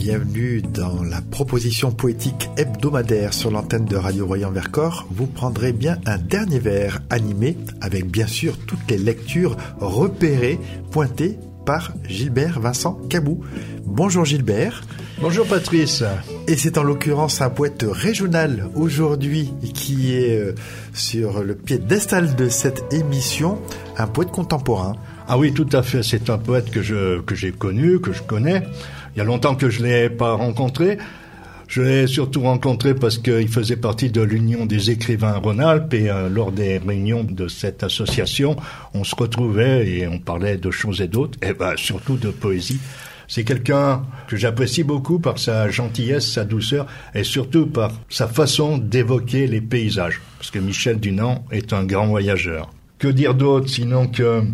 Bienvenue dans la proposition poétique hebdomadaire sur l'antenne de Radio Royan-Vercors. Vous prendrez bien un dernier verre animé avec bien sûr toutes les lectures repérées, pointées par Gilbert Vincent Cabou. Bonjour Gilbert. Bonjour Patrice. Et c'est en l'occurrence un poète régional aujourd'hui qui est sur le piédestal de cette émission, un poète contemporain. Ah oui, tout à fait, c'est un poète que j'ai connu, que je connais. Il y a longtemps que je l'ai pas rencontré. Je l'ai surtout rencontré parce qu'il faisait partie de l'Union des écrivains Rhône-Alpes et lors des réunions de cette association, on se retrouvait et on parlait de choses et d'autres, et surtout de poésie. C'est quelqu'un que j'apprécie beaucoup par sa gentillesse, sa douceur et surtout par sa façon d'évoquer les paysages. Parce que Michel Dunant est un grand voyageur. Que dire d'autre sinon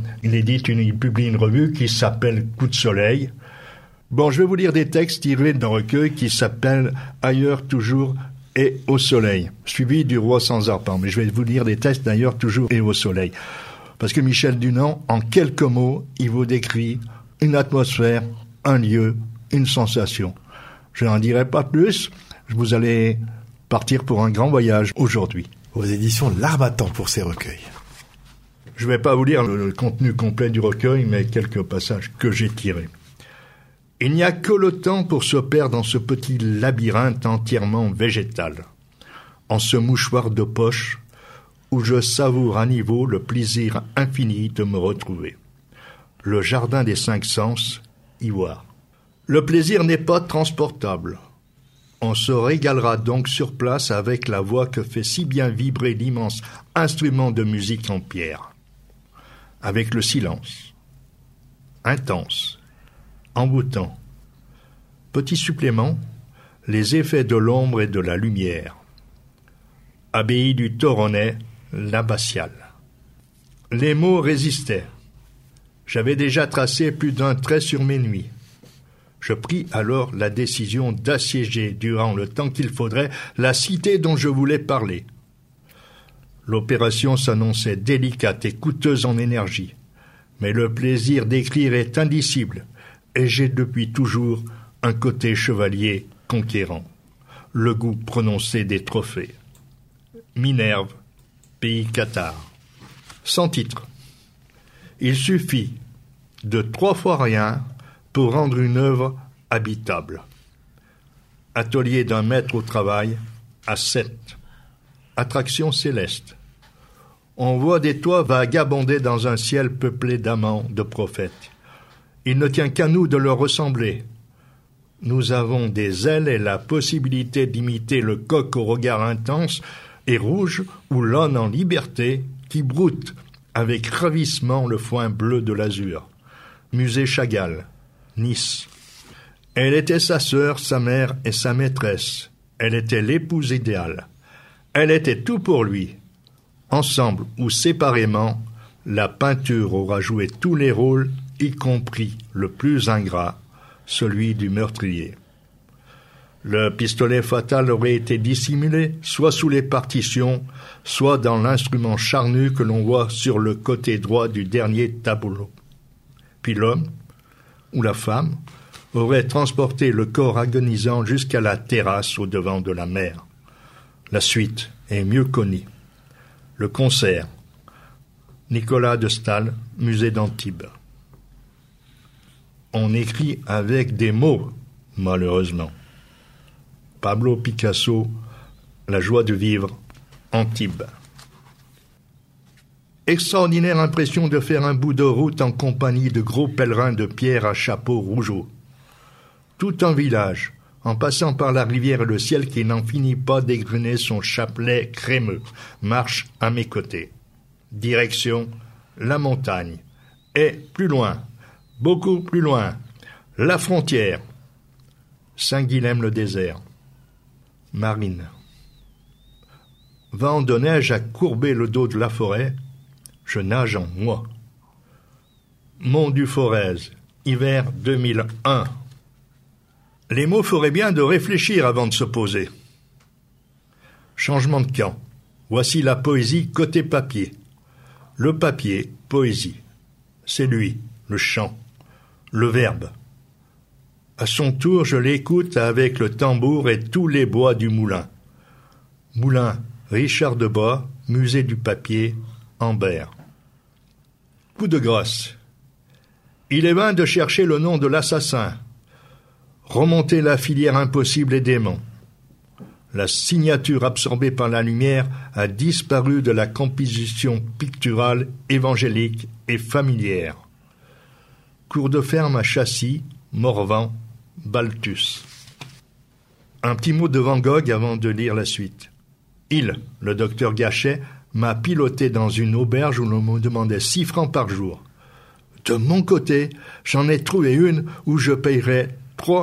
il publie une revue qui s'appelle Coup de soleil. Bon, je vais vous lire des textes tirés d'un recueil qui s'appelle Ailleurs toujours et au soleil, suivi du Roi sans arpent. Mais je vais vous lire des textes d'Ailleurs toujours et au soleil. Parce que Michel Dunant, en quelques mots, il vous décrit une atmosphère, un lieu, une sensation. Je n'en dirai pas plus, vous allez partir pour un grand voyage aujourd'hui. Aux éditions L'Harmattan pour ces recueils. Je ne vais pas vous lire le contenu complet du recueil, mais quelques passages que j'ai tirés. Il n'y a que le temps pour se perdre dans ce petit labyrinthe entièrement végétal, en ce mouchoir de poche où je savoure à niveau le plaisir infini de me retrouver. Le jardin des 5 sens, ivoire. Le plaisir n'est pas transportable. On se régalera donc sur place avec la voix que fait si bien vibrer l'immense instrument de musique en pierre. Avec le silence, intense, envoûtant. Petit supplément, les effets de l'ombre et de la lumière. Abbaye du Toronnais, l'abbatiale. Les mots résistaient. J'avais déjà tracé plus d'un trait sur mes nuits. Je pris alors la décision d'assiéger durant le temps qu'il faudrait la cité dont je voulais parler. L'opération s'annonçait délicate et coûteuse en énergie, mais le plaisir d'écrire est indicible, et j'ai depuis toujours un côté chevalier conquérant, le goût prononcé des trophées. Minerve, pays cathare. Sans titre. Il suffit de 3 fois rien pour rendre une œuvre habitable. Atelier d'un maître au travail à 7. Attraction céleste. On voit des toits vagabonder dans un ciel peuplé d'amants, de prophètes. Il ne tient qu'à nous de leur ressembler. Nous avons des ailes et la possibilité d'imiter le coq au regard intense et rouge ou l'âne en liberté qui broute avec ravissement le foin bleu de l'azur. Musée Chagall, Nice. Elle était sa sœur, sa mère et sa maîtresse. Elle était l'épouse idéale. Elle était tout pour lui. Ensemble ou séparément, la peinture aura joué tous les rôles, y compris le plus ingrat, celui du meurtrier. Le pistolet fatal aurait été dissimulé, soit sous les partitions, soit dans l'instrument charnu que l'on voit sur le côté droit du dernier tableau. Puis l'homme, ou la femme, aurait transporté le corps agonisant jusqu'à la terrasse au-devant de la mer. La suite est mieux connue. Le concert. Nicolas de Staël, musée d'Antibes. On écrit avec des mots, malheureusement. Pablo Picasso, La joie de vivre, Antibes. Extraordinaire impression de faire un bout de route en compagnie de gros pèlerins de pierre à chapeau rougeau. Tout un village, en passant par la rivière et le ciel qui n'en finit pas d'égrener son chapelet crémeux, marche à mes côtés. Direction, la montagne. Et plus loin, beaucoup plus loin, la frontière. Saint-Guilhem-le-Désert. Marine. Vent de neige a courbé le dos de la forêt. Je nage en moi. Mont du Forez, hiver 2001. Les mots feraient bien de réfléchir avant de se poser. Changement de camp. Voici la poésie côté papier. Le papier, poésie. C'est lui, le chant, le verbe. À son tour, je l'écoute avec le tambour et tous les bois du moulin. Moulin Richard de Bois, musée du papier, Ambert. Coup de grâce. Il est vain de chercher le nom de l'assassin. Remonter la filière impossible et dément. La signature absorbée par la lumière a disparu de la composition picturale, évangélique et familière. Cours de ferme à Châssis, Morvan, Balthus. Un petit mot de Van Gogh avant de lire la suite. Il, le docteur Gachet, m'a piloté dans une auberge où l'on me demandait 6 francs par jour. De mon côté, j'en ai trouvé une où je payerais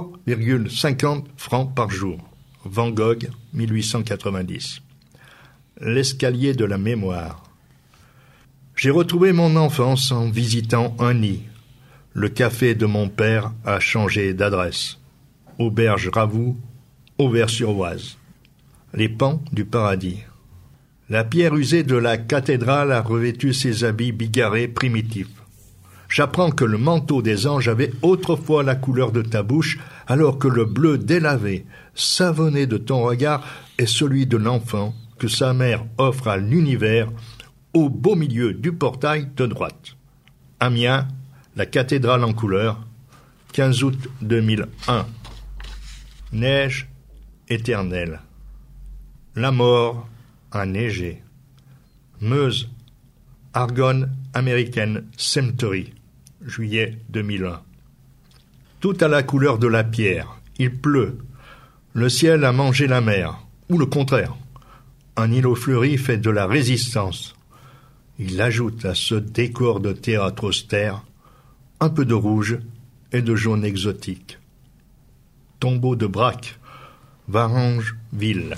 3,50 francs par jour. Van Gogh, 1890. L'escalier de la mémoire. J'ai retrouvé mon enfance en visitant un nid. Le café de mon père a changé d'adresse. Auberge Ravoux, Auvers-sur-Oise. Les pans du paradis. La pierre usée de la cathédrale a revêtu ses habits bigarrés primitifs. J'apprends que le manteau des anges avait autrefois la couleur de ta bouche, alors que le bleu délavé, savonné de ton regard, est celui de l'enfant que sa mère offre à l'univers au beau milieu du portail de droite. Amiens, la cathédrale en couleur, 15 août 2001. Neige éternelle. La mort a neigé. Meuse, Argonne American Cemetery, juillet 2001. Tout à la couleur de la pierre. Il pleut. Le ciel a mangé la mer. Ou le contraire. Un îlot fleuri fait de la résistance. Il ajoute à ce décor de théâtre austère un peu de rouge et de jaune exotique. Tombeau de Braque, Varangeville.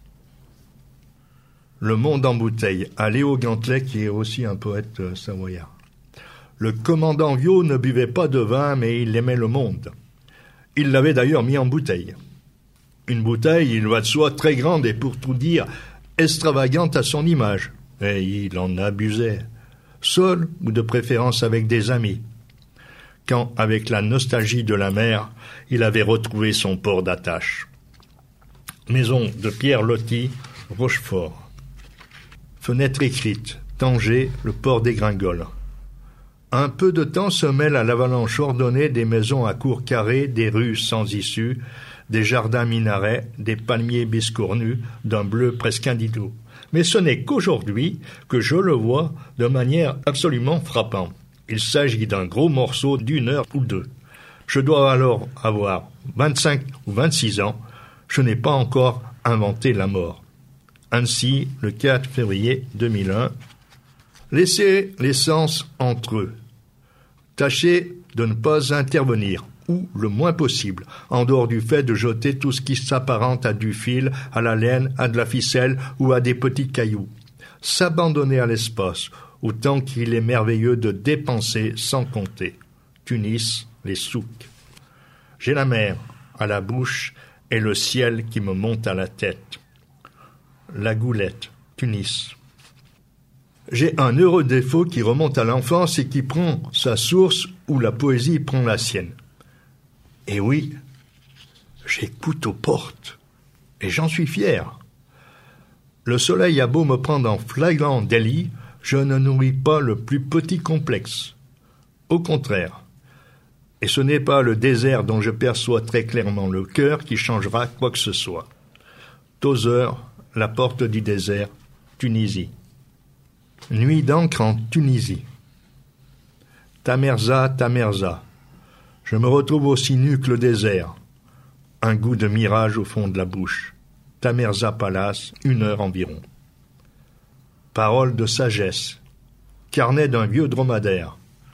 Le monde en bouteille, à Léo Gantelet, qui est aussi un poète savoyard. Le commandant Viau ne buvait pas de vin, mais il aimait le monde. Il l'avait d'ailleurs mis en bouteille. Une bouteille, il va de soi, très grande et pour tout dire, extravagante à son image. Et il en abusait, seul ou de préférence avec des amis. Quand, avec la nostalgie de la mer, il avait retrouvé son port d'attache. Maison de Pierre Loti, Rochefort. Fenêtre écrite, Tanger, le port des Gringoles. Un peu de temps se mêle à l'avalanche ordonnée des maisons à cours carrés, des rues sans issue, des jardins minarets, des palmiers biscornus, d'un bleu presque indigo. Mais ce n'est qu'aujourd'hui que je le vois de manière absolument frappante. Il s'agit d'un gros morceau d'1 heure ou 2. Je dois alors avoir 25 ou 26 ans. Je n'ai pas encore inventé la mort. Ainsi, le 4 février 2001, laissez les sens entre eux. Tâchez de ne pas intervenir, ou le moins possible, en dehors du fait de jeter tout ce qui s'apparente à du fil, à la laine, à de la ficelle ou à des petits cailloux. S'abandonner à l'espace, autant qu'il est merveilleux de dépenser sans compter. Tunis, les souks. J'ai la mer à la bouche et le ciel qui me monte à la tête. La Goulette, Tunis. J'ai un heureux défaut qui remonte à l'enfance et qui prend sa source où la poésie prend la sienne. Et oui, j'écoute aux portes, et j'en suis fier. Le soleil a beau me prendre en flagrant délit, je ne nourris pas le plus petit complexe. Au contraire. Et ce n'est pas le désert dont je perçois très clairement le cœur qui changera quoi que ce soit. Tozer, la porte du désert, Tunisie. Nuit d'encre en Tunisie. Tamerza, Tamerza. Je me retrouve aussi nu que le désert. Un goût de mirage au fond de la bouche. Tamerza Palace, 1 heure environ. Parole de sagesse. Carnet d'un vieux dromadaire.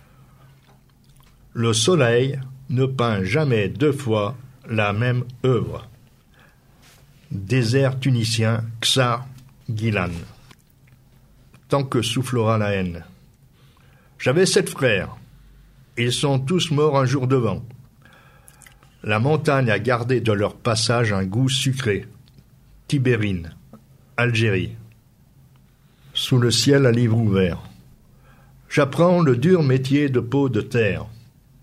Le soleil ne peint jamais 2 fois la même œuvre. Désert tunisien, Ksar Gilan. Tant que soufflera la haine. J'avais 7 frères. Ils sont tous morts un jour de vent. La montagne a gardé de leur passage un goût sucré. Tibérine, Algérie. Sous le ciel à livre ouvert. J'apprends le dur métier de peau de terre.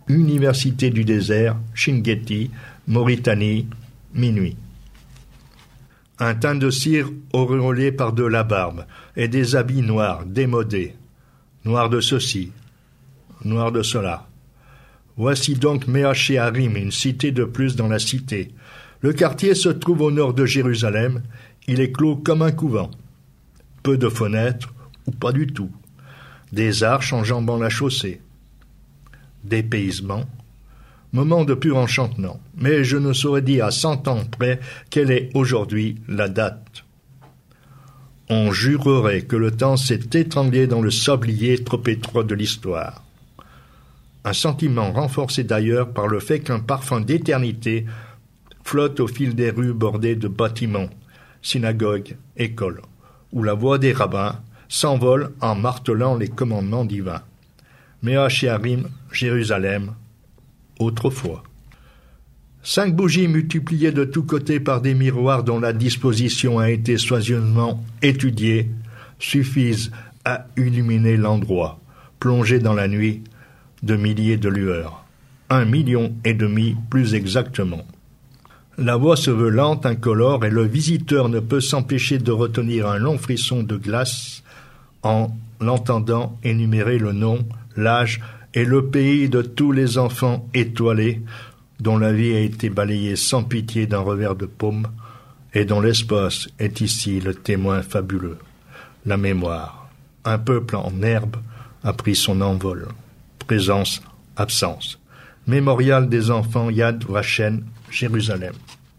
Université du désert, Chinguetti, Mauritanie, minuit. Un teint de cire auréolé par de la barbe et des habits noirs, démodés. Noirs de ceci, noirs de cela. Voici donc Méaché-Harim, une cité de plus dans la cité. Le quartier se trouve au nord de Jérusalem. Il est clos comme un couvent. Peu de fenêtres, ou pas du tout. Des arches enjambant la chaussée. Dépaysement. Moment de pur enchantement. Mais je ne saurais dire à 100 ans près quelle est aujourd'hui la date. On jurerait que le temps s'est étranglé dans le sablier trop étroit de l'histoire. Un sentiment renforcé d'ailleurs par le fait qu'un parfum d'éternité flotte au fil des rues bordées de bâtiments, synagogues, écoles, où la voix des rabbins s'envole en martelant les commandements divins. Méaché-Harim, Jérusalem, autrefois. 5 bougies multipliées de tous côtés par des miroirs dont la disposition a été soigneusement étudiée suffisent à illuminer l'endroit, plongé dans la nuit de milliers de lueurs. 1,5 million plus exactement. La voix se veut lente, incolore, et le visiteur ne peut s'empêcher de retenir un long frisson de glace en l'entendant énumérer le nom, l'âge et le pays de tous les enfants étoilés dont la vie a été balayée sans pitié d'un revers de paume et dont l'espace est ici le témoin fabuleux. La mémoire. Un peuple en herbe a pris son envol. Présence, absence. Mémorial des enfants Yad Vashem, Jérusalem.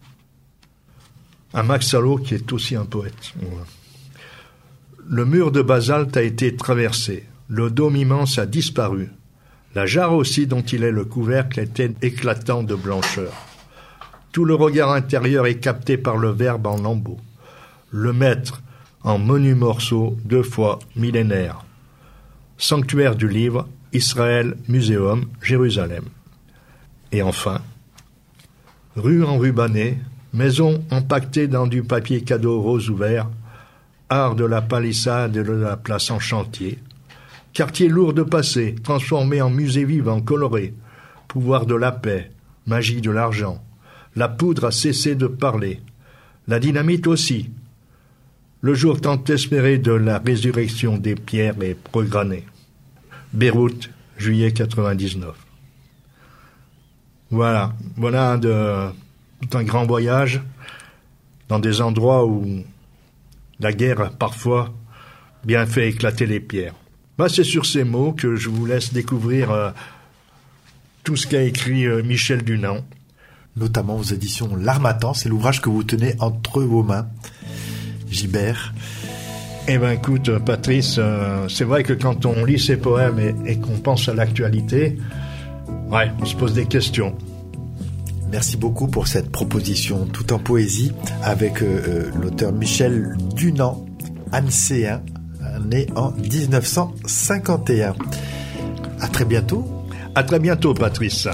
Un Max Salo qui est aussi un poète. Le mur de basalte a été traversé. Le dôme immense a disparu. La jarre aussi dont il est le couvercle était éclatant de blancheur. Tout le regard intérieur est capté par le Verbe en lambeaux. Le maître en menus morceaux 2 fois millénaire. Sanctuaire du livre, Israël, Muséum, Jérusalem. Et enfin, rue enrubannée, maison empaquetée dans du papier cadeau rose ouvert, art de la palissade et de la place en chantier, quartier lourd de passé, transformé en musée vivant, coloré, pouvoir de la paix, magie de l'argent, la poudre a cessé de parler, la dynamite aussi, le jour tant espéré de la résurrection des pierres est programmé. Beyrouth, juillet 99. Voilà un grand voyage dans des endroits où la guerre parfois bien fait éclater les pierres. C'est sur ces mots que je vous laisse découvrir tout ce qu'a écrit Michel Dunant. Notamment aux éditions L'Harmattan, c'est l'ouvrage que vous tenez entre vos mains, Gilbert. Écoute, Patrice, c'est vrai que quand on lit ces poèmes et qu'on pense à l'actualité, on se pose des questions. Merci beaucoup pour cette proposition tout en poésie avec l'auteur Michel Dunant, ancéen, né en 1951. À très bientôt. À très bientôt, Patrice.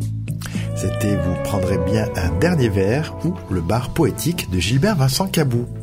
C'était Vous prendrez bien un dernier verre ou le bar poétique de Gilbert Vincent Cabou.